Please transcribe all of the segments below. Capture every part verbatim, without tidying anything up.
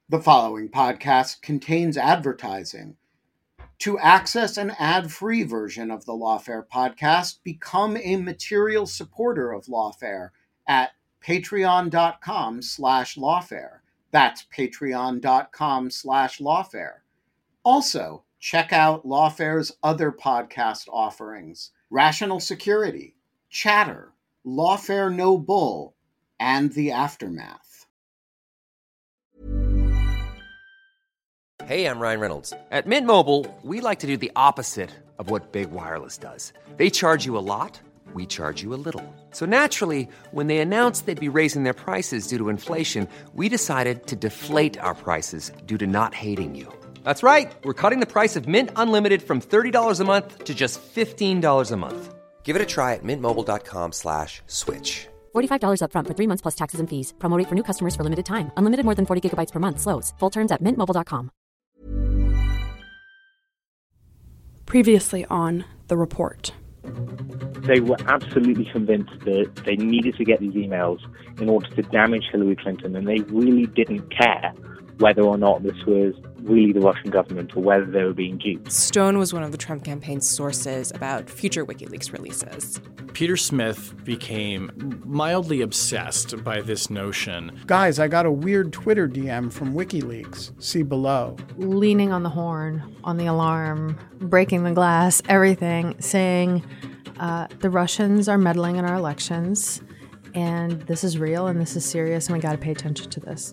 The following podcast contains advertising. To access an ad-free version of the Lawfare podcast, become a material supporter of Lawfare at patreon.com slash lawfare. That's patreon.com slash lawfare. Also, check out Lawfare's other podcast offerings: Rational Security, Chatter, Lawfare No Bull, and The Aftermath. Hey, I'm Ryan Reynolds. At Mint Mobile, we like to do the opposite of what Big Wireless does. They charge you a lot, we charge you a little. So naturally, when they announced they'd be raising their prices due to inflation, we decided to deflate our prices due to not hating you. That's right. We're cutting the price of Mint Unlimited from thirty dollars a month to just fifteen dollars a month. Give it a try at mintmobile.com slash switch. forty-five dollars up front for three months plus taxes and fees. Promo rate for new customers for limited time. Unlimited more than forty gigabytes per month. Slows full terms at mint mobile dot com. Previously on The Report. They were absolutely convinced that they needed to get these emails in order to damage Hillary Clinton, and they really didn't care whether or not this was really the Russian government or whether they were being duped. Stone was one of the Trump campaign's sources about future WikiLeaks releases. Peter Smith became mildly obsessed by this notion. Guys, I got a weird Twitter D M from WikiLeaks. See below. Leaning on the horn, on the alarm, breaking the glass, everything, saying uh, the Russians are meddling in our elections, and this is real, and this is serious, and we got to pay attention to this.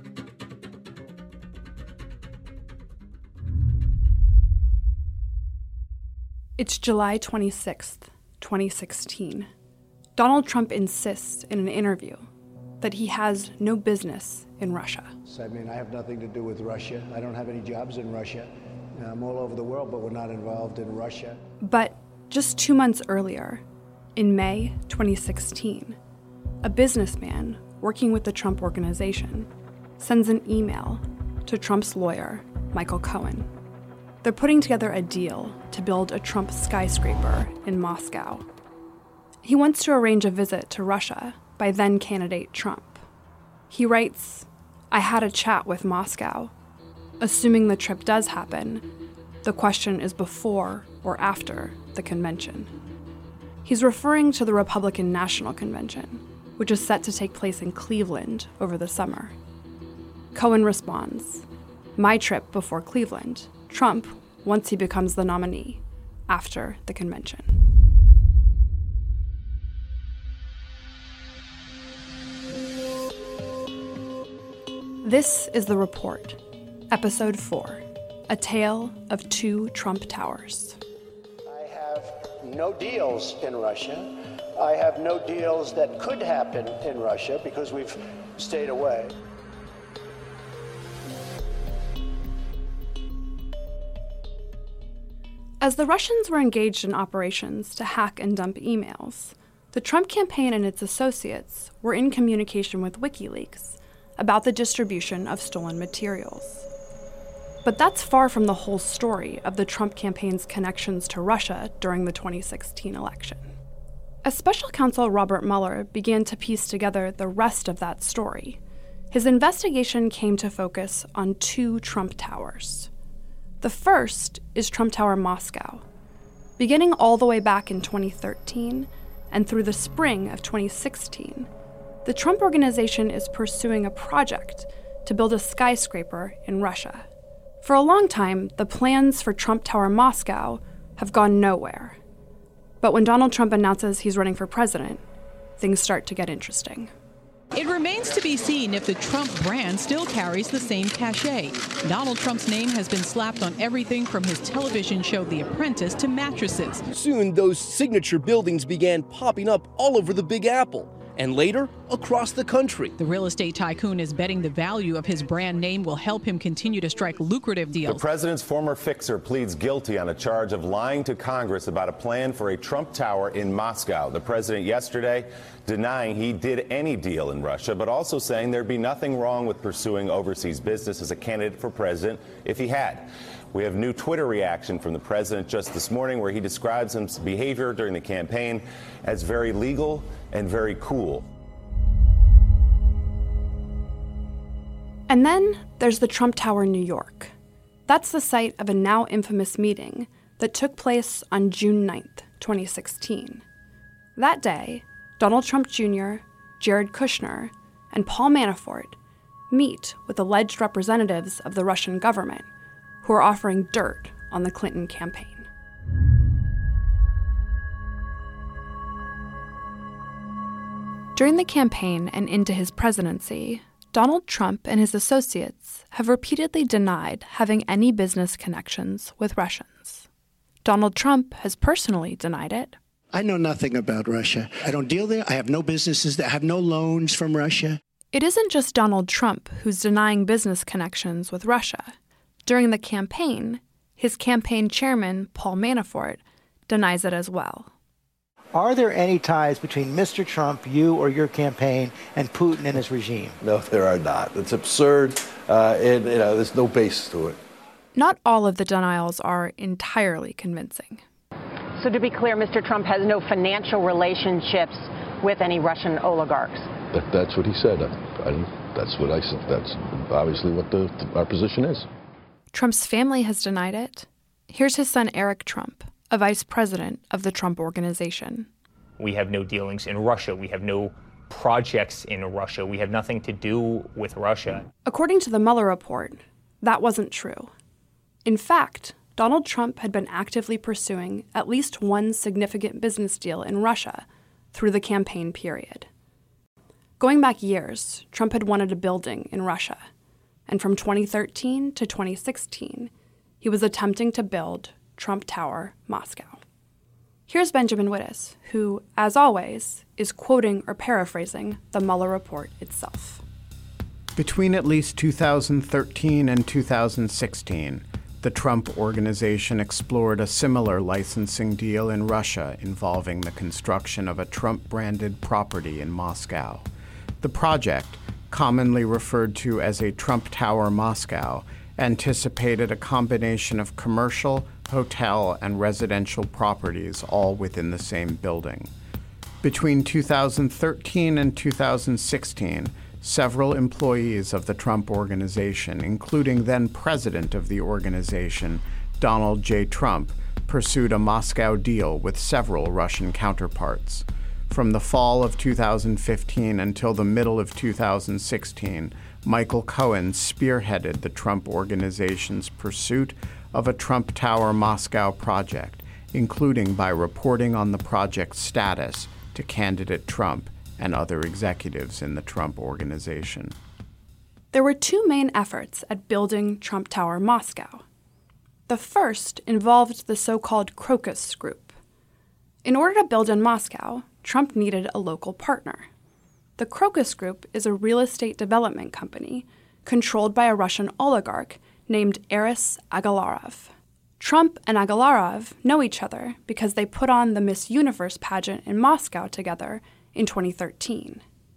It's July twenty-sixth, twenty sixteen. Donald Trump insists in an interview that he has no business in Russia. I mean, I have nothing to do with Russia. I don't have any jobs in Russia. I'm all over the world, but we're not involved in Russia. But just two months earlier, in May twenty sixteen, a businessman working with the Trump Organization sends an email to Trump's lawyer, Michael Cohen. They're putting together a deal to build a Trump skyscraper in Moscow. He wants to arrange a visit to Russia by then-candidate Trump. He writes, "I had a chat with Moscow. Assuming the trip does happen, the question is before or after the convention." He's referring to the Republican National Convention, which is set to take place in Cleveland over the summer. Cohen responds, "My trip before Cleveland. Trump, once he becomes the nominee, after the convention." This is The Report, Episode four, A Tale of Two Trump Towers. I have no deals in Russia. I have no deals that could happen in Russia because we've stayed away. As the Russians were engaged in operations to hack and dump emails, the Trump campaign and its associates were in communication with WikiLeaks about the distribution of stolen materials. But that's far from the whole story of the Trump campaign's connections to Russia during the twenty sixteen election. As Special Counsel Robert Mueller began to piece together the rest of that story, his investigation came to focus on two Trump towers. The first is Trump Tower Moscow. Beginning all the way back in twenty thirteen and through the spring of twenty sixteen, the Trump Organization is pursuing a project to build a skyscraper in Russia. For a long time, the plans for Trump Tower Moscow have gone nowhere. But when Donald Trump announces he's running for president, things start to get interesting. It remains to be seen if the Trump brand still carries the same cachet. Donald Trump's name has been slapped on everything from his television show The Apprentice to mattresses. Soon, those signature buildings began popping up all over the Big Apple, and later, across the country. The real estate tycoon is betting the value of his brand name will help him continue to strike lucrative deals. The president's former fixer pleads guilty on a charge of lying to Congress about a plan for a Trump Tower in Moscow. The president yesterday denying he did any deal in Russia, but also saying there'd be nothing wrong with pursuing overseas business as a candidate for president if he had. We have new Twitter reaction from the president just this morning where he describes his behavior during the campaign as very legal and very cool. And then there's the Trump Tower, New York. That's the site of a now infamous meeting that took place on June ninth, twenty sixteen. That day, Donald Trump Junior, Jared Kushner, and Paul Manafort meet with alleged representatives of the Russian government who are offering dirt on the Clinton campaign. During the campaign and into his presidency, Donald Trump and his associates have repeatedly denied having any business connections with Russians. Donald Trump has personally denied it. I know nothing about Russia. I don't deal there. I have no businesses there. I have no loans from Russia. It isn't just Donald Trump who's denying business connections with Russia. During the campaign, his campaign chairman, Paul Manafort, denies it as well. Are there any ties between Mister Trump, you or your campaign, and Putin and his regime? No, there are not. It's absurd, uh, and you know, there's no basis to it. Not all of the denials are entirely convincing. So to be clear, Mister Trump has no financial relationships with any Russian oligarchs. That, that's what he said. I, I, that's what I said. That's obviously what the, the, our position is. Trump's family has denied it. Here's his son, Eric Trump, a vice president of the Trump Organization. We have no dealings in Russia. We have no projects in Russia. We have nothing to do with Russia. According to the Mueller report, that wasn't true. In fact, Donald Trump had been actively pursuing at least one significant business deal in Russia through the campaign period. Going back years, Trump had wanted a building in Russia, and from twenty thirteen to twenty sixteen, he was attempting to build Trump Tower, Moscow. Here's Benjamin Wittes, who, as always, is quoting or paraphrasing the Mueller report itself. Between at least two thousand thirteen and two thousand sixteen, the Trump Organization explored a similar licensing deal in Russia involving the construction of a Trump-branded property in Moscow. The project, commonly referred to as a Trump Tower Moscow, anticipated a combination of commercial, hotel, and residential properties all within the same building. Between two thousand thirteen and two thousand sixteen, several employees of the Trump Organization, including then president of the organization, Donald J. Trump, pursued a Moscow deal with several Russian counterparts. From the fall of two thousand fifteen until the middle of two thousand sixteen, Michael Cohen spearheaded the Trump Organization's pursuit of a Trump Tower Moscow project, including by reporting on the project's status to candidate Trump and other executives in the Trump Organization. There were two main efforts at building Trump Tower Moscow. The first involved the so-called Crocus Group. In order to build in Moscow, Trump needed a local partner. The Crocus Group is a real estate development company controlled by a Russian oligarch named Aris Agalarov. Trump and Agalarov know each other because they put on the Miss Universe pageant in Moscow together in twenty thirteen.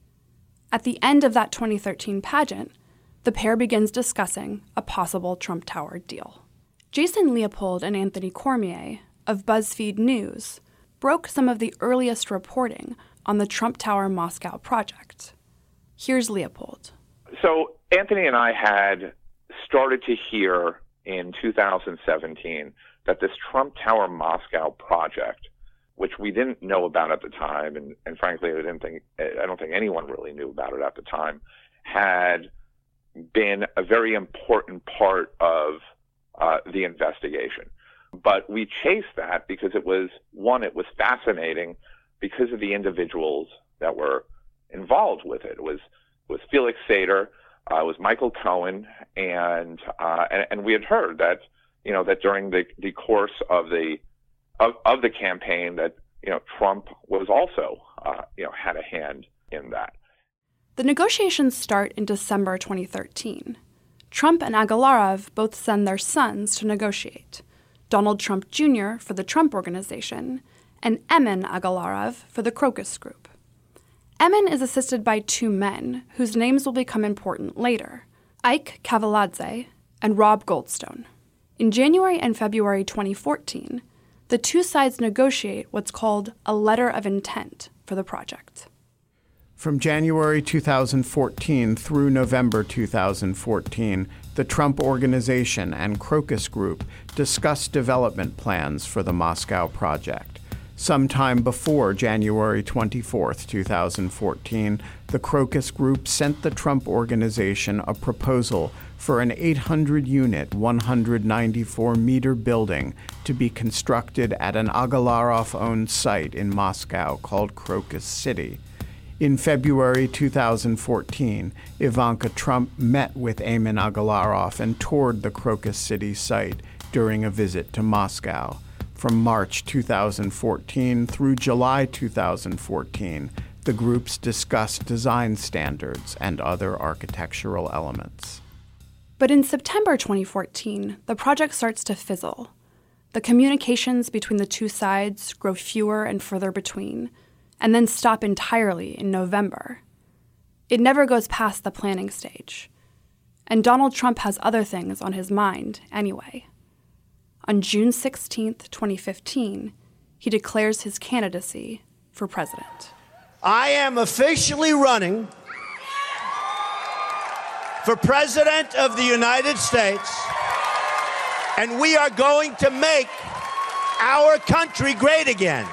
At the end of that twenty thirteen pageant, the pair begins discussing a possible Trump Tower deal. Jason Leopold and Anthony Cormier of BuzzFeed News broke some of the earliest reporting on the Trump Tower Moscow project. Here's Leopold. So Anthony and I had started to hear in two thousand seventeen that this Trump Tower Moscow project, which we didn't know about at the time, and, and frankly, I didn't think I don't think anyone really knew about it at the time, had been a very important part of uh, the investigation. But we chased that because it was, one, it was fascinating because of the individuals that were involved with it. It was, it was Felix Sater, uh, it was Michael Cohen, and, uh, and and we had heard that, you know, that during the, the course of the of, of the campaign that, you know, Trump was also, uh, you know, had a hand in that. The negotiations start in December twenty thirteen. Trump and Agalarov both send their sons to negotiate. Donald Trump Junior for the Trump Organization, and Emin Agalarov for the Crocus Group. Emin is assisted by two men whose names will become important later, Ike Kavaladze and Rob Goldstone. In January and February twenty fourteen, the two sides negotiate what's called a letter of intent for the project. From January two thousand fourteen through November two thousand fourteen, the Trump Organization and Crocus Group discussed development plans for the Moscow project. Sometime before January twenty-fourth, two thousand fourteen, the Crocus Group sent the Trump Organization a proposal for an eight hundred unit, one hundred ninety-four meter building to be constructed at an Agalarov-owned site in Moscow called Crocus City. In February two thousand fourteen, Ivanka Trump met with Eamon Agalarov and toured the Crocus City site during a visit to Moscow. From March two thousand fourteen through July two thousand fourteen, the groups discussed design standards and other architectural elements. But in September twenty fourteen, the project starts to fizzle. The communications between the two sides grow fewer and further between, and then stop entirely in November. It never goes past the planning stage. And Donald Trump has other things on his mind anyway. On June sixteenth, twenty fifteen, he declares his candidacy for president. I am officially running for President of the United States, and we are going to make our country great again.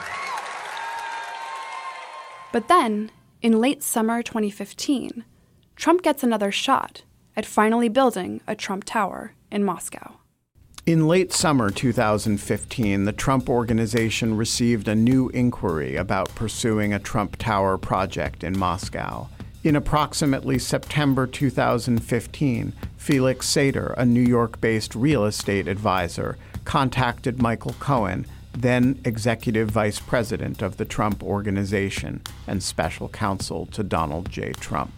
But then, in late summer twenty fifteen, Trump gets another shot at finally building a Trump Tower in Moscow. In late summer two thousand fifteen, the Trump Organization received a new inquiry about pursuing a Trump Tower project in Moscow. In approximately September two thousand fifteen, Felix Sater, a New York-based real estate advisor, contacted Michael Cohen, then Executive Vice President of the Trump Organization and Special Counsel to Donald J. Trump.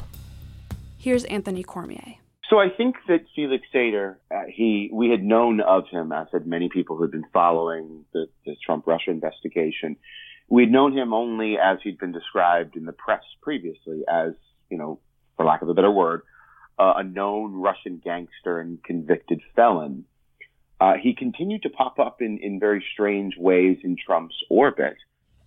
Here's Anthony Cormier. So I think that Felix Sater, uh, he, we had known of him, as had many people who had been following the, the Trump-Russia investigation. We'd known him only as he'd been described in the press previously as, you know, for lack of a better word, uh, a known Russian gangster and convicted felon. Uh, he continued to pop up in, in very strange ways in Trump's orbit.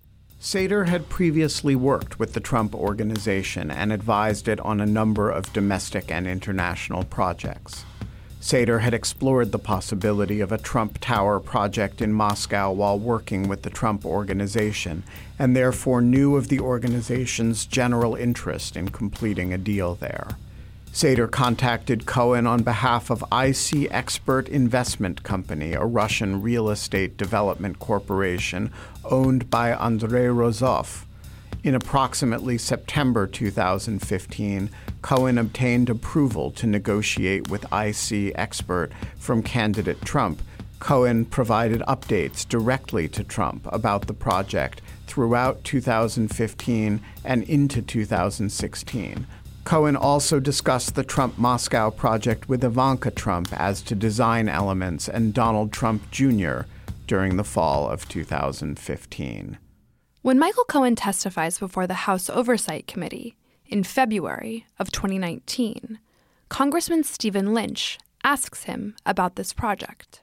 Sater had previously worked with the Trump Organization and advised it on a number of domestic and international projects. Sater had explored the possibility of a Trump Tower project in Moscow while working with the Trump Organization, and therefore knew of the organization's general interest in completing a deal there. Sater contacted Cohen on behalf of I C Expert Investment Company, a Russian real estate development corporation owned by Andrei Rozov. In approximately September two thousand fifteen, Cohen obtained approval to negotiate with I C Expert from candidate Trump. Cohen provided updates directly to Trump about the project throughout two thousand fifteen and into two thousand sixteen. Cohen also discussed the Trump Moscow project with Ivanka Trump as to design elements and Donald Trump Junior during the fall of two thousand fifteen. When Michael Cohen testifies before the House Oversight Committee in February of twenty nineteen, Congressman Stephen Lynch asks him about this project.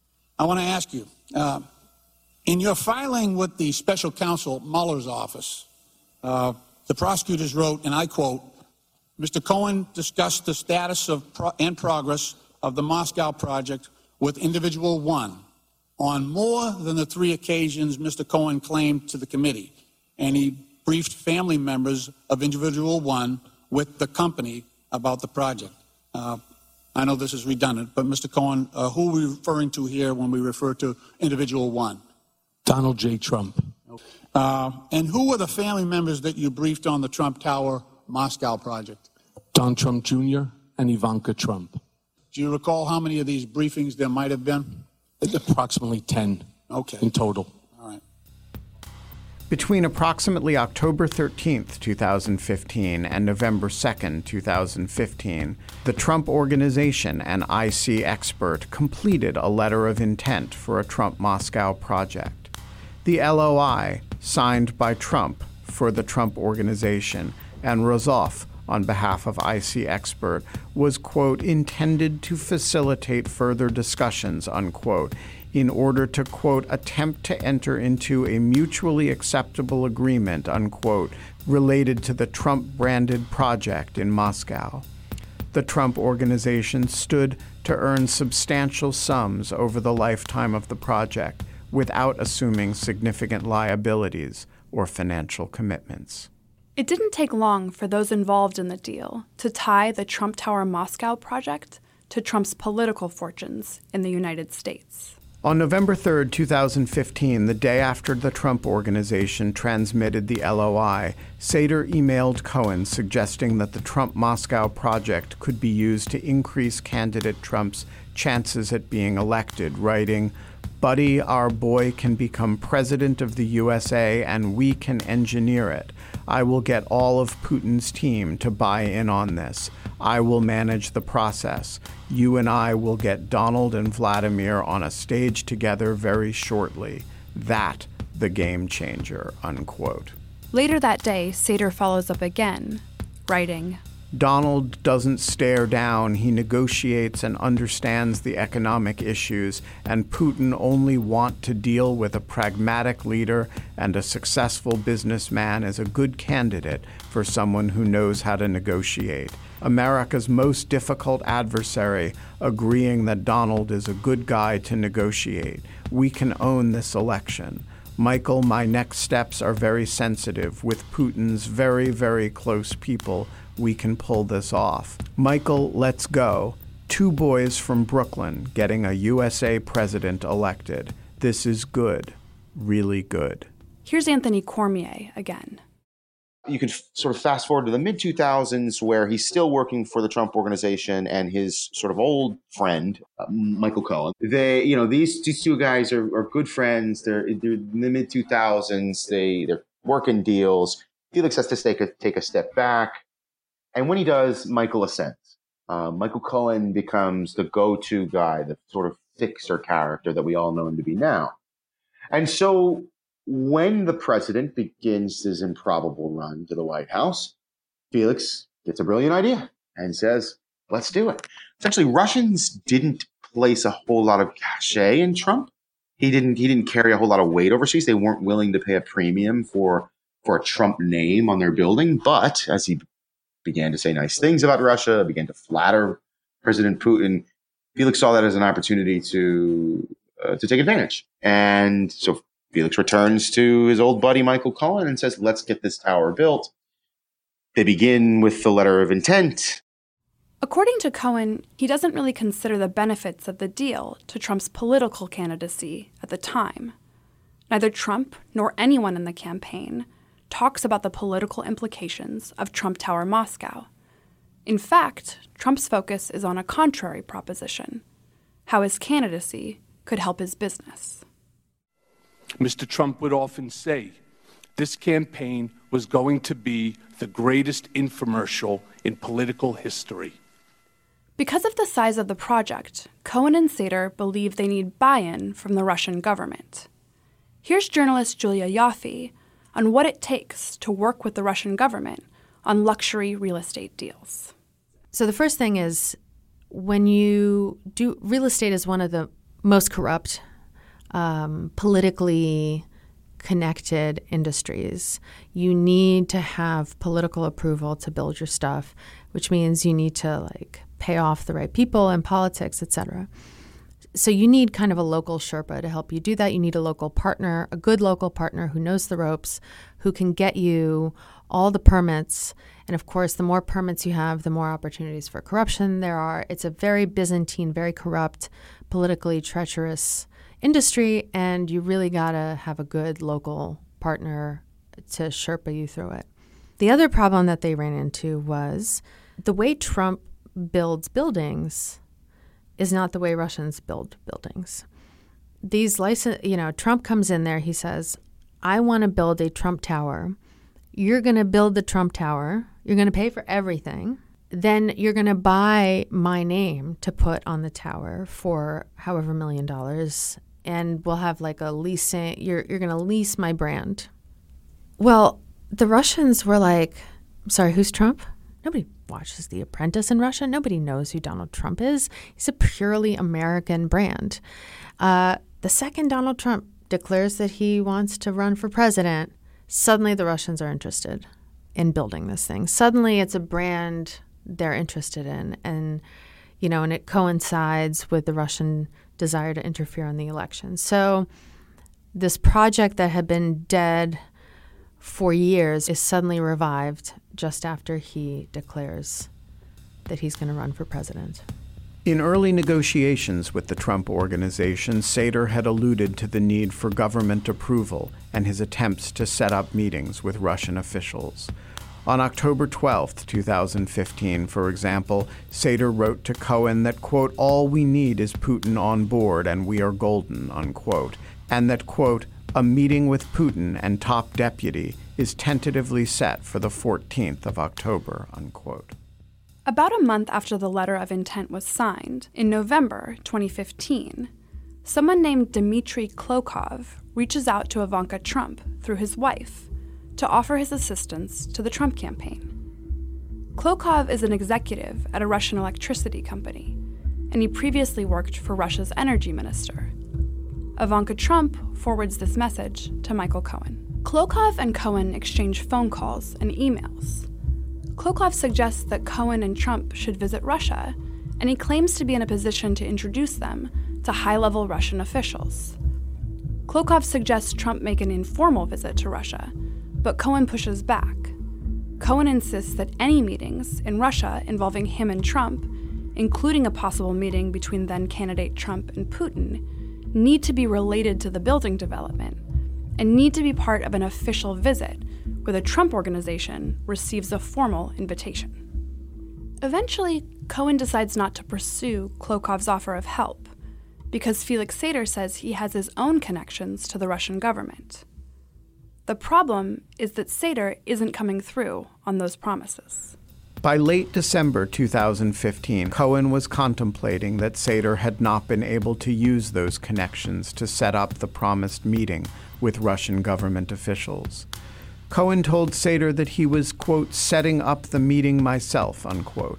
I want to ask you, uh, in your filing with the special counsel Mueller's office, uh, the prosecutors wrote, and I quote, Mister Cohen discussed the status of pro- and progress of the Moscow project with individual one on more than the three occasions Mister Cohen claimed to the committee, and he briefed family members of individual one with the company about the project. Uh, I know this is redundant, but Mister Cohen, uh, who are we referring to here when we refer to individual one? Donald J. Trump. Uh, and who were the family members that you briefed on the Trump Tower Moscow project? Don Trump Junior and Ivanka Trump. Do you recall how many of these briefings there might have been? Approximately ten okay. in total. All right. Between approximately October thirteenth, two thousand fifteen and November second, two thousand fifteen, the Trump Organization and I C Expert completed a letter of intent for a Trump Moscow project. The L O I, signed by Trump for the Trump Organization, and Rozov, on behalf of I C Expert was, quote, intended to facilitate further discussions, unquote, in order to, quote, attempt to enter into a mutually acceptable agreement, unquote, related to the Trump-branded project in Moscow. The Trump Organization stood to earn substantial sums over the lifetime of the project without assuming significant liabilities or financial commitments. It didn't take long for those involved in the deal to tie the Trump Tower Moscow project to Trump's political fortunes in the United States. On November third, two thousand fifteen, the day after the Trump Organization transmitted the L O I, Sater emailed Cohen suggesting that the Trump Moscow project could be used to increase candidate Trump's chances at being elected, writing, "Buddy, our boy can become president of the U S A and we can engineer it. I will get all of Putin's team to buy in on this. I will manage the process. You and I will get Donald and Vladimir on a stage together very shortly. That, the game changer," unquote. Later that day, Sater follows up again, writing, "Donald doesn't stare down. He negotiates and understands the economic issues, and Putin only want to deal with a pragmatic leader, and a successful businessman is a good candidate for someone who knows how to negotiate. America's most difficult adversary, agreeing that Donald is a good guy to negotiate. We can own this election. Michael, my next steps are very sensitive. With Putin's very, very close people, we can pull this off. Michael, let's go. Two boys from Brooklyn getting a U S A president elected. This is good. Really good." Here's Anthony Cormier again. You can f- sort of fast forward to the mid two thousands where he's still working for the Trump Organization and his sort of old friend, uh, Michael Cohen. They, you know, these, these two guys are, are good friends. They're, they're in the mid two thousands. They, they're working deals. Felix has to take a, take a step back. And when he does, Michael ascends. Uh, Michael Cohen becomes the go-to guy, the sort of fixer character that we all know him to be now. And so when the president begins his improbable run to the White House, Felix gets a brilliant idea and says, let's do it. Essentially, Russians didn't place a whole lot of cachet in Trump. He didn't, he didn't carry a whole lot of weight overseas. They weren't willing to pay a premium for, for a Trump name on their building. But as he began to say nice things about Russia, began to flatter President Putin, Felix saw that as an opportunity to, uh, to take advantage. And so Felix returns to his old buddy, Michael Cohen, and says, let's get this tower built. They begin with the letter of intent. According to Cohen, he doesn't really consider the benefits of the deal to Trump's political candidacy at the time. Neither Trump nor anyone in the campaign talks about the political implications of Trump Tower Moscow. In fact, Trump's focus is on a contrary proposition, how his candidacy could help his business. Mister Trump would often say this campaign was going to be the greatest infomercial in political history. Because of the size of the project, Cohen and Sater believe they need buy-in from the Russian government. Here's journalist Julia Yaffe on what it takes to work with the Russian government on luxury real estate deals. So the first thing is, when you do, real estate is one of the most corrupt, um, politically connected industries. You need to have political approval to build your stuff, which means you need to like pay off the right people in politics, et cetera. So you need kind of a local Sherpa to help you do that. You need a local partner, a good local partner who knows the ropes, who can get you all the permits. And of course, the more permits you have, the more opportunities for corruption there are. It's a very Byzantine, very corrupt, politically treacherous industry, and you really got to have a good local partner to Sherpa you through it. The other problem that they ran into was the way Trump builds buildings is not the way Russians build buildings. These license, you know, Trump comes in there, he says, I want to build a Trump Tower. You're going to build the Trump Tower. You're going to pay for everything. Then you're going to buy my name to put on the tower for however million dollars, and we'll have like a leasing, you're, you're going to lease my brand. Well, the Russians were like, sorry, who's Trump? Nobody watches The Apprentice in Russia. Nobody knows who Donald Trump is. He's a purely American brand. Uh, the second Donald Trump declares that he wants to run for president, suddenly the Russians are interested in building this thing. Suddenly it's a brand they're interested in. And, you know, and it coincides with the Russian desire to interfere in the election. So this project that had been dead for years is suddenly revived just after he declares that he's going to run for president. In early negotiations with the Trump Organization, Sater had alluded to the need for government approval and his attempts to set up meetings with Russian officials. On October twelfth, twenty fifteen, for example, Sater wrote to Cohen that, quote, all we need is Putin on board and we are golden, unquote, and that, quote, a meeting with Putin and top deputy is tentatively set for the fourteenth of October, unquote. About a month after the letter of intent was signed, in November twenty fifteen, someone named Dmitry Klokov reaches out to Ivanka Trump through his wife to offer his assistance to the Trump campaign. Klokov is an executive at a Russian electricity company, and he previously worked for Russia's energy minister. Ivanka Trump forwards this message to Michael Cohen. Klokov and Cohen exchange phone calls and emails. Klokov suggests that Cohen and Trump should visit Russia, and he claims to be in a position to introduce them to high-level Russian officials. Klokov suggests Trump make an informal visit to Russia, but Cohen pushes back. Cohen insists that any meetings in Russia involving him and Trump, including a possible meeting between then-candidate Trump and Putin, need to be related to the building development and need to be part of an official visit where the Trump Organization receives a formal invitation. Eventually, Cohen decides not to pursue Klokov's offer of help because Felix Sater says he has his own connections to the Russian government. The problem is that Sater isn't coming through on those promises. By late December two thousand fifteen, Cohen was contemplating that Sater had not been able to use those connections to set up the promised meeting with Russian government officials. Cohen told Sater that he was, quote, setting up the meeting myself, unquote.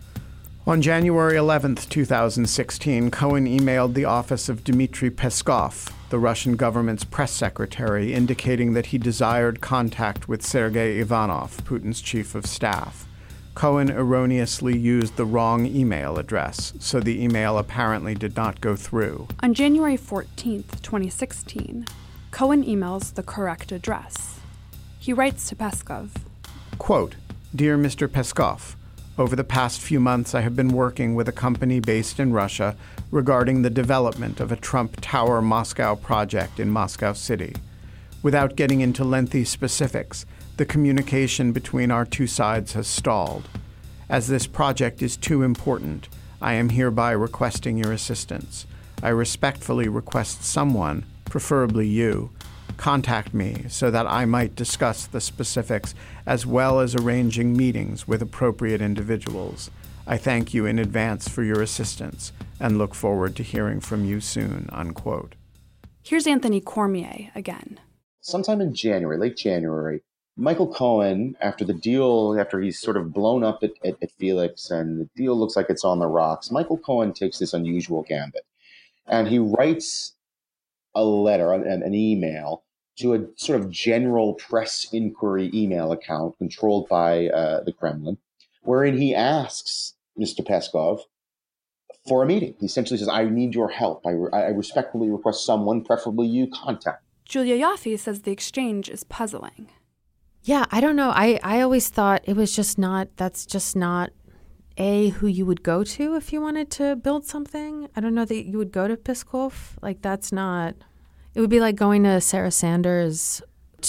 On January eleventh, two thousand sixteen, Cohen emailed the office of Dmitry Peskov, the Russian government's press secretary, indicating that he desired contact with Sergei Ivanov, Putin's chief of staff. Cohen erroneously used the wrong email address, so the email apparently did not go through. On January fourteenth, twenty sixteen, Cohen emails the correct address. He writes to Peskov, quote, Dear Mister Peskov, over the past few months I have been working with a company based in Russia regarding the development of a Trump Tower Moscow project in Moscow City. Without getting into lengthy specifics, the communication between our two sides has stalled. As this project is too important, I am hereby requesting your assistance. I respectfully request someone, preferably you, contact me so that I might discuss the specifics as well as arranging meetings with appropriate individuals. I thank you in advance for your assistance and look forward to hearing from you soon, unquote. Here's Anthony Cormier again. Sometime in January, late January, Michael Cohen, after the deal, after he's sort of blown up at, at, at Felix and the deal looks like it's on the rocks, Michael Cohen takes this unusual gambit and he writes a letter, an, an email, to a sort of general press inquiry email account controlled by uh, the Kremlin, wherein he asks Mister Peskov for a meeting. He essentially says, I need your help. I, re- I respectfully request someone, preferably you, contact. Julia Yaffe says the exchange is puzzling. Yeah, I don't know. I, I always thought it was just not, that's just not, A, who you would go to if you wanted to build something. I don't know that you would go to Peskov. Like, that's not, it would be like going to Sarah Sanders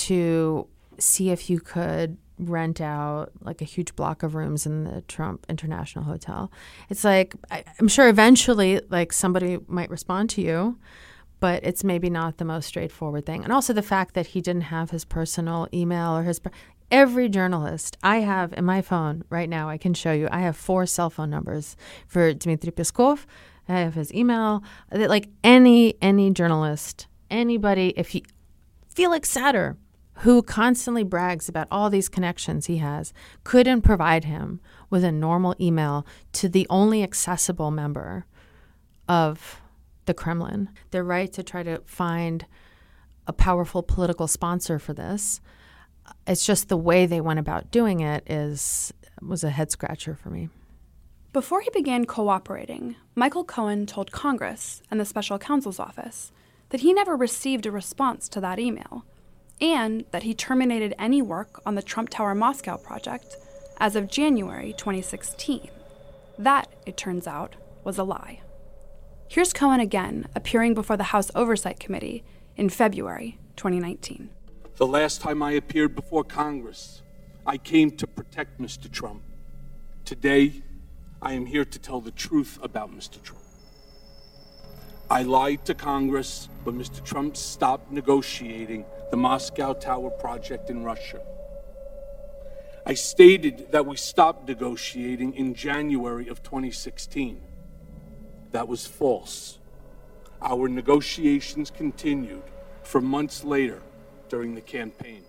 to see if you could rent out like a huge block of rooms in the Trump International Hotel. It's like, I, I'm sure eventually like somebody might respond to you, but it's maybe not the most straightforward thing. And also the fact that he didn't have his personal email or his, every journalist I have in my phone right now, I can show you, I have four cell phone numbers for Dmitry Peskov. I have his email, like any, any journalist, anybody, if he, Felix Sater, who constantly brags about all these connections he has, couldn't provide him with a normal email to the only accessible member of the Kremlin. They're right to try to find a powerful political sponsor for this. It's just the way they went about doing it is was a head scratcher for me. Before he began cooperating, Michael Cohen told Congress and the special counsel's office that he never received a response to that email, and that he terminated any work on the Trump Tower Moscow project as of January twenty sixteen. That, it turns out, was a lie. Here's Cohen again, appearing before the House Oversight Committee in February twenty nineteen. The last time I appeared before Congress, I came to protect Mister Trump. Today, I am here to tell the truth about Mister Trump. I lied to Congress when Mister Trump stopped negotiating the Moscow Tower project in Russia. I stated that we stopped negotiating in January of twenty sixteen. That was false. Our negotiations continued for months later during the campaign.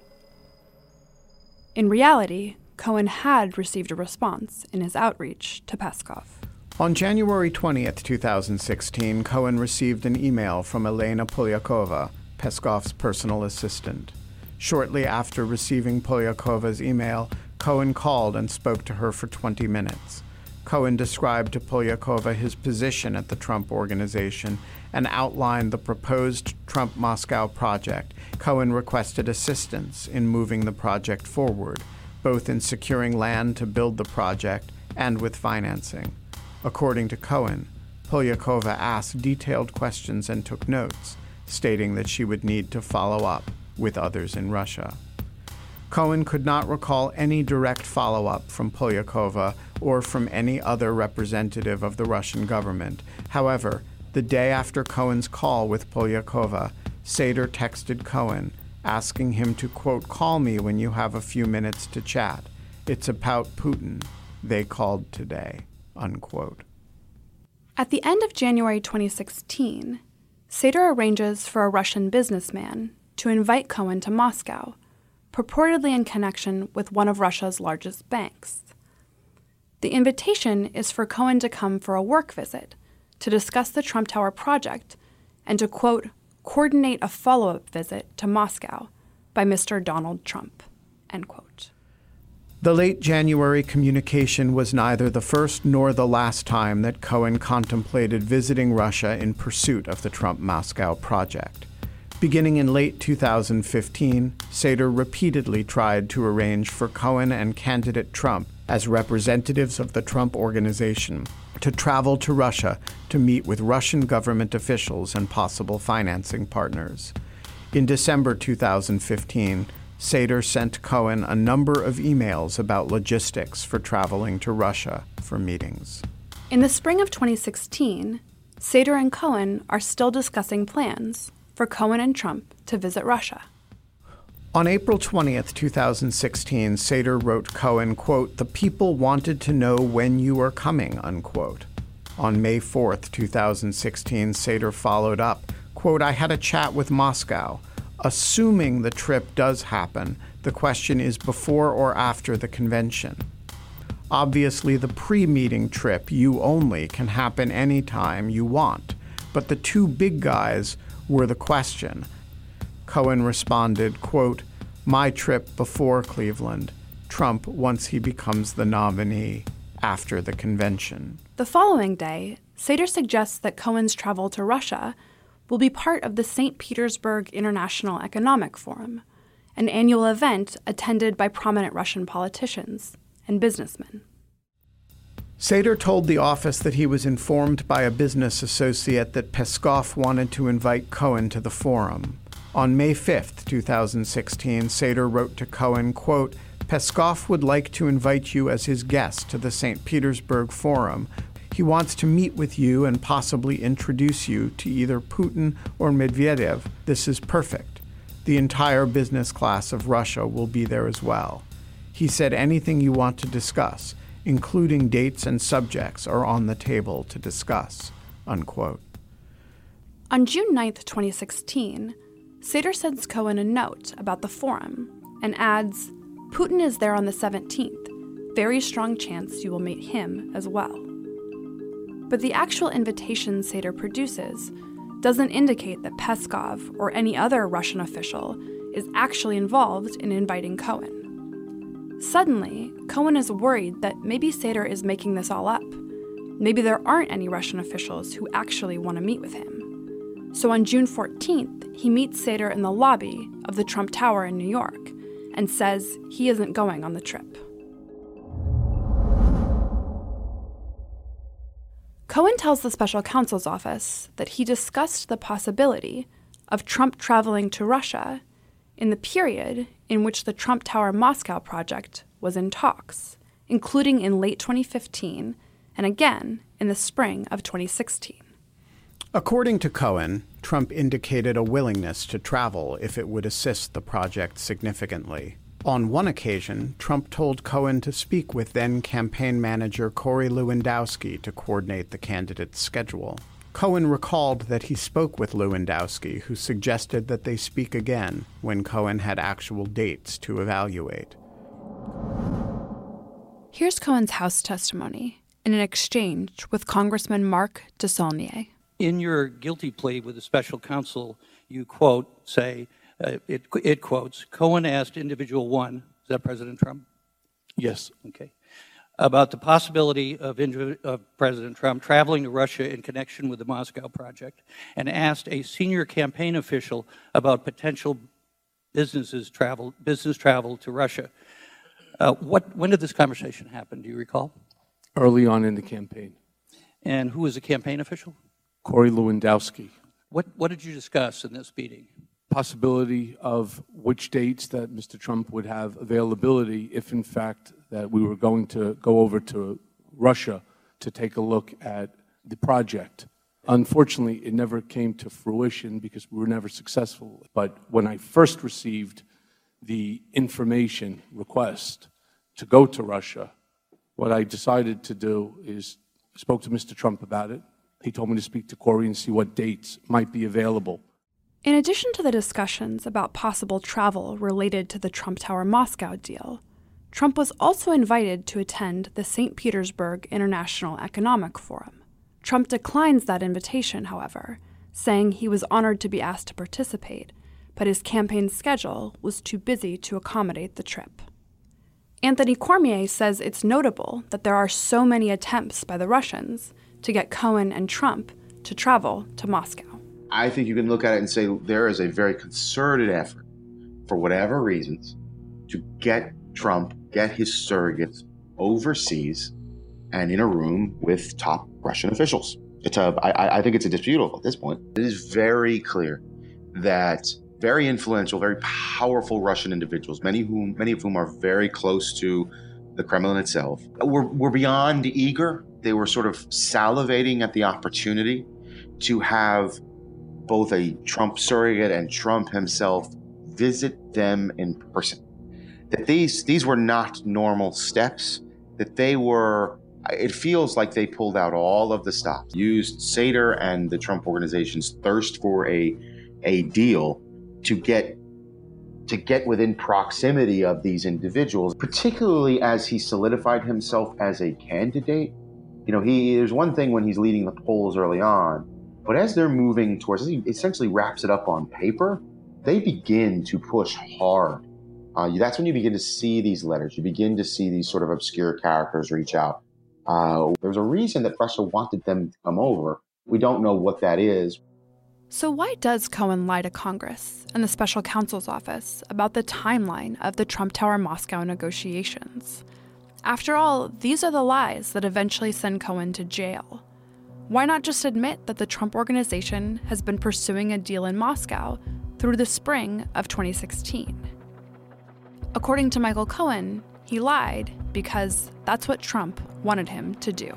In reality, Cohen had received a response in his outreach to Peskov. On January twentieth, twenty sixteen, Cohen received an email from Elena Polyakova, Peskov's personal assistant. Shortly after receiving Polyakova's email, Cohen called and spoke to her for twenty minutes. Cohen described to Polyakova his position at the Trump Organization and outlined the proposed Trump-Moscow project. Cohen requested assistance in moving the project forward, both in securing land to build the project and with financing. According to Cohen, Polyakova asked detailed questions and took notes, stating that she would need to follow up with others in Russia. Cohen could not recall any direct follow-up from Polyakova or from any other representative of the Russian government. However, the day after Cohen's call with Polyakova, Sater texted Cohen, asking him to, quote, call me when you have a few minutes to chat. It's about Putin. They called today, unquote. At the end of January twenty sixteen, Sater arranges for a Russian businessman to invite Cohen to Moscow, purportedly in connection with one of Russia's largest banks. The invitation is for Cohen to come for a work visit to discuss the Trump Tower project and to, quote, coordinate a follow-up visit to Moscow by Mister Donald Trump, end quote. The late January communication was neither the first nor the last time that Cohen contemplated visiting Russia in pursuit of the Trump-Moscow project. Beginning in late two thousand fifteen, Sater repeatedly tried to arrange for Cohen and candidate Trump, as representatives of the Trump Organization, to travel to Russia to meet with Russian government officials and possible financing partners. In December two thousand fifteen, Sater sent Cohen a number of emails about logistics for traveling to Russia for meetings. In the spring of twenty sixteen, Sater and Cohen are still discussing plans for Cohen and Trump to visit Russia. On April twentieth, two thousand sixteen, Sater wrote Cohen, quote, the people wanted to know when you are coming, unquote. On May fourth, two thousand sixteen, Sater followed up, quote, I had a chat with Moscow. Assuming the trip does happen, the question is before or after the convention. Obviously, the pre-meeting trip, you only, can happen anytime you want, but the two big guys were the question. Cohen responded, quote, my trip before Cleveland, Trump once he becomes the nominee after the convention. The following day, Sater suggests that Cohen's travel to Russia will be part of the Saint Petersburg International Economic Forum, an annual event attended by prominent Russian politicians and businessmen. Sater told the office that he was informed by a business associate that Peskov wanted to invite Cohen to the forum. On May fifth, two thousand sixteen, Sater wrote to Cohen, quote, Peskov would like to invite you as his guest to the Saint Petersburg Forum. He wants to meet with you and possibly introduce you to either Putin or Medvedev. This is perfect. The entire business class of Russia will be there as well. He said anything you want to discuss, including dates and subjects, are on the table to discuss, unquote. On June ninth, twenty sixteen, Sater sends Cohen a note about the forum and adds, "Putin is there on the seventeenth. Very strong chance you will meet him as well." But the actual invitation Sater produces doesn't indicate that Peskov or any other Russian official is actually involved in inviting Cohen. Suddenly, Cohen is worried that maybe Sater is making this all up. Maybe there aren't any Russian officials who actually want to meet with him. So on June fourteenth, he meets Sater in the lobby of the Trump Tower in New York and says he isn't going on the trip. Cohen tells the special counsel's office that he discussed the possibility of Trump traveling to Russia in the period in which the Trump Tower Moscow project was in talks, including in late twenty fifteen and again in the spring of twenty sixteen. According to Cohen, Trump indicated a willingness to travel if it would assist the project significantly. On one occasion, Trump told Cohen to speak with then-campaign manager Corey Lewandowski to coordinate the candidate's schedule. Cohen recalled that he spoke with Lewandowski, who suggested that they speak again when Cohen had actual dates to evaluate. Here's Cohen's House testimony in an exchange with Congressman Marc DeSaulnier. In your guilty plea with the special counsel, you quote, say, uh, it, it quotes, Cohen asked individual one, is that President Trump? Yes. Okay. About the possibility of, indiv- of President Trump traveling to Russia in connection with the Moscow project, and asked a senior campaign official about potential businesses travel, business travel to Russia. Uh, what, when did this conversation happen? Do you recall? Early on in the campaign. And who was the campaign official? Corey Lewandowski. What, what did you discuss in this meeting? Possibility of which dates that Mister Trump would have availability if, in fact, that we were going to go over to Russia to take a look at the project. Unfortunately, it never came to fruition because we were never successful. But when I first received the information request to go to Russia, what I decided to do is spoke to Mister Trump about it. He told me to speak to Corey and see what dates might be available. In addition to the discussions about possible travel related to the Trump Tower Moscow deal, Trump was also invited to attend the Saint Petersburg International Economic Forum. Trump declines that invitation, however, saying he was honored to be asked to participate, but his campaign schedule was too busy to accommodate the trip. Anthony Cormier says it's notable that there are so many attempts by the Russians to get Cohen and Trump to travel to Moscow. I think you can look at it and say there is a very concerted effort, for whatever reasons, to get Trump, get his surrogates overseas and in a room with top Russian officials. It's a, I, I think it's indisputable at this point. It is very clear that very influential, very powerful Russian individuals, many whom, many of whom are very close to the Kremlin itself, were, were beyond eager. They were sort of salivating at the opportunity to have both a Trump surrogate and Trump himself visit them in person. That these these were not normal steps, that they were, it feels like they pulled out all of the stops, used Sater and the Trump organization's thirst for a a deal to get to get within proximity of these individuals, particularly as he solidified himself as a candidate. You know, he there's one thing when he's leading the polls early on, but as they're moving towards, he essentially wraps it up on paper, they begin to push hard. Uh, that's when you begin to see these letters. You begin to see these sort of obscure characters reach out. Uh, there's a reason that Russia wanted them to come over. We don't know what that is. So why does Cohen lie to Congress and the special counsel's office about the timeline of the Trump Tower Moscow negotiations? After all, these are the lies that eventually send Cohen to jail. Why not just admit that the Trump Organization has been pursuing a deal in Moscow through the spring of twenty sixteen? According to Michael Cohen, he lied because that's what Trump wanted him to do.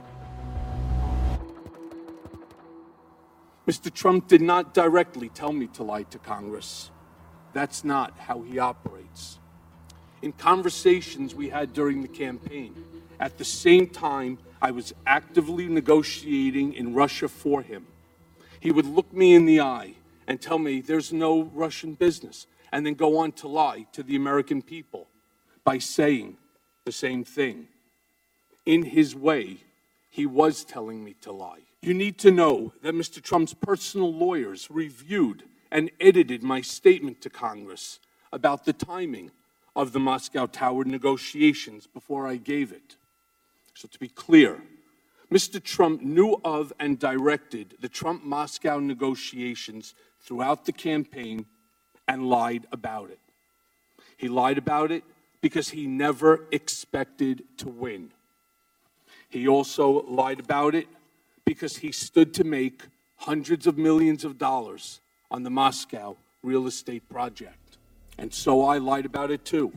Mister Trump did not directly tell me to lie to Congress. That's not how he operates. In conversations we had during the campaign, at the same time I was actively negotiating in Russia for him, he would look me in the eye and tell me there's no Russian business, and then go on to lie to the American people by saying the same thing. In his way, he was telling me to lie. You need to know that Mister Trump's personal lawyers reviewed and edited my statement to Congress about the timing of the Moscow Tower negotiations before I gave it. So to be clear, Mister Trump knew of and directed the Trump-Moscow negotiations throughout the campaign and lied about it. He lied about it because he never expected to win. He also lied about it because he stood to make hundreds of millions of dollars on the Moscow real estate project. And so I lied about it too.